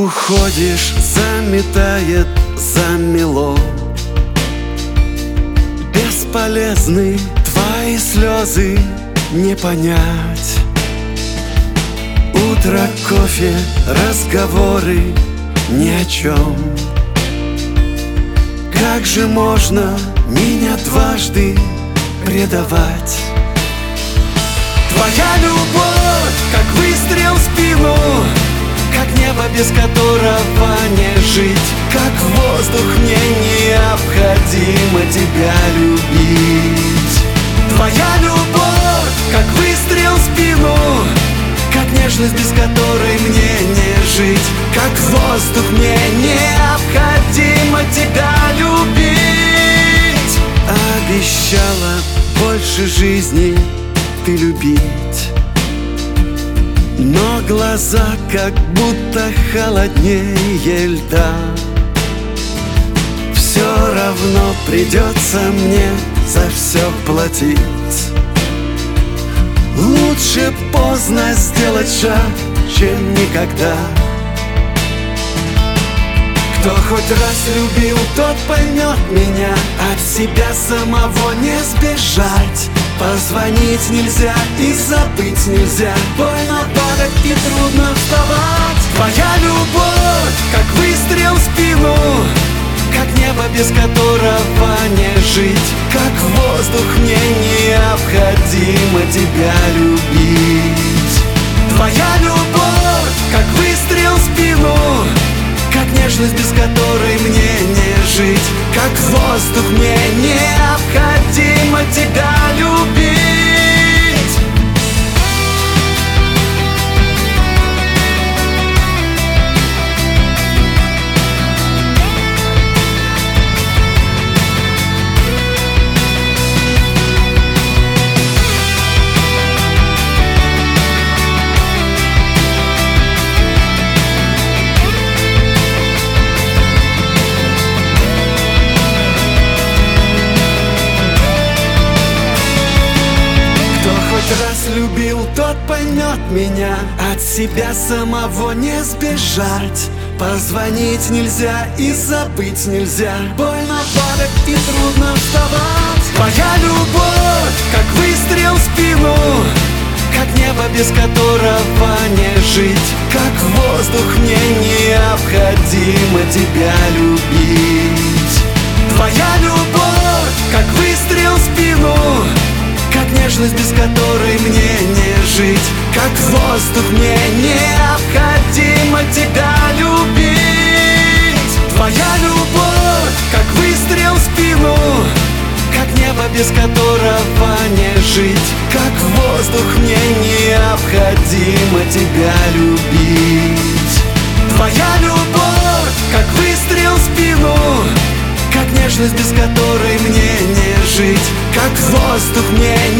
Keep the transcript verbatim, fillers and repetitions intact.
уходишь, заметает замело. Бесполезны твои слезы, не понять. Утро, кофе, разговоры ни о чем. Как же можно меня дважды предавать? Твоя любовь, как выстрел в спину, как небо, без которого не жить, как воздух, мне необходимо тебя любить. Твоя любовь, как выстрел в спину, как нежность, без которой мне не жить, как воздух, мне необходимо тебя любить. Обещала больше жизни ты любить, но глаза как будто холоднее льда. Все равно придется мне за все платить. Лучше поздно сделать шаг, чем никогда. Кто хоть раз любил, тот поймет меня. От себя самого не сбежать. Позвонить нельзя и забыть нельзя. Больно падать и трудно вставать. Твоя любовь, как выстрел в спину, как небо, без которого не жить, как воздух, мне необходимо тебя любить. Твоя любовь, как выстрел в спину, как нежность, без которой мне не жить, как воздух, мне необходимо тебя любить. Раз любил, тот поймет меня. От себя самого не сбежать. Позвонить нельзя и забыть нельзя. Больно падать и трудно вставать. Твоя любовь, как выстрел в спину, как небо, без которого не жить, как воздух, мне необходимо тебя любить. Твоя любовь, как выстрел в спину, как нежность, без которой мне не жить, как воздух, мне необходимо тебя любить. Твоя любовь, как выстрел в спину, как небо, без которого не жить, как воздух, мне необходимо тебя любить. Твоя любовь, как выстрел в спину, как нежность, без которой мне не жить, как воздух, мне